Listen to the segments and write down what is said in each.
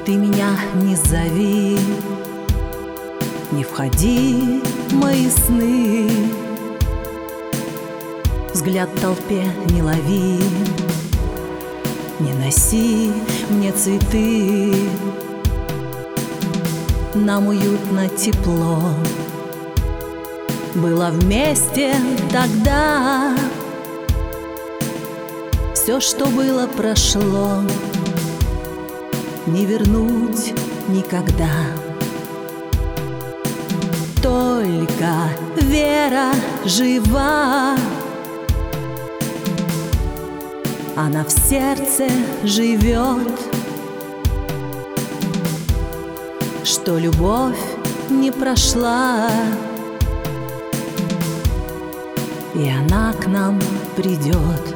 Ты меня не зови, не входи в мои сны, взгляд в толпе не лови, не носи мне цветы. Нам уютно, тепло было вместе тогда. Все, что было, прошло, не вернуть никогда. Только вера жива, она в сердце живет, что любовь не прошла, и она к нам придет.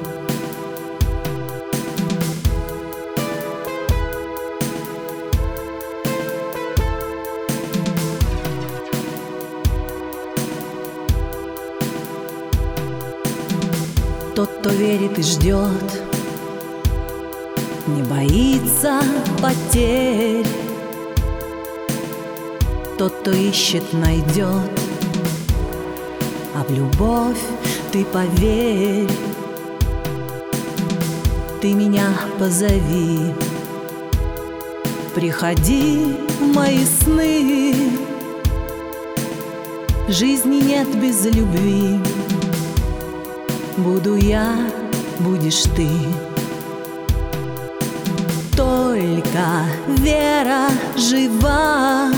Тот, кто верит и ждет, не боится потерь. Тот, кто ищет, найдет, а в любовь ты поверь. Ты меня позови, приходи в мои сны. Жизни нет без любви, буду я, будешь ты. Только вера жива,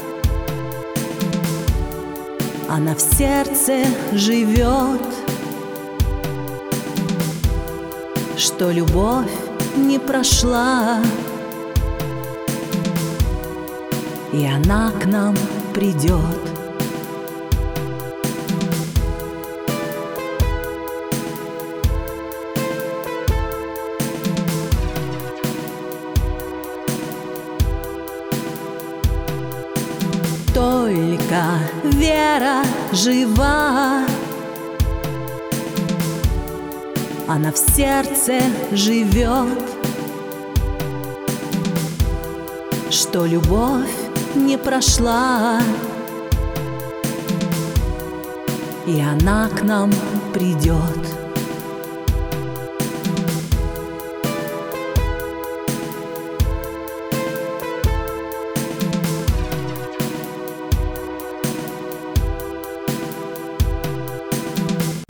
она в сердце живет, что любовь не прошла, и она к нам придет. Только вера жива, она в сердце живет, что любовь не прошла, и она к нам придет.